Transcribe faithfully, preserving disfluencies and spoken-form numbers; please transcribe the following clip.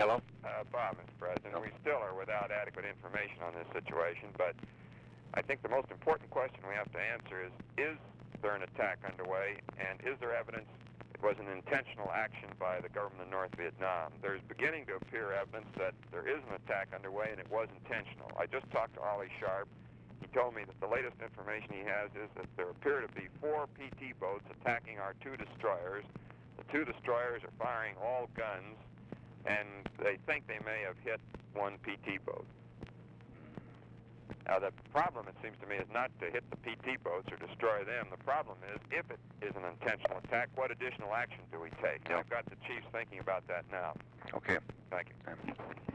Hello? Uh, Bob, Mister President, No. we still are without adequate information on this situation, but I think the most important question we have to answer is, is there an attack underway, and is there evidence it was an intentional action by the government of North Vietnam? There's beginning to appear evidence that there is an attack underway and it was intentional. I just talked to Ollie Sharp. He told me that the latest information he has is that there appear to be four P T boats attacking our two destroyers. The two destroyers are firing all guns, and they think they may have hit one P T boat. Now, the problem, it seems to me, is not to hit the P T boats or destroy them. The problem is, if it is an intentional attack, what additional action do we take? Yeah. I've got the chiefs thinking about that now. Okay. Thank you.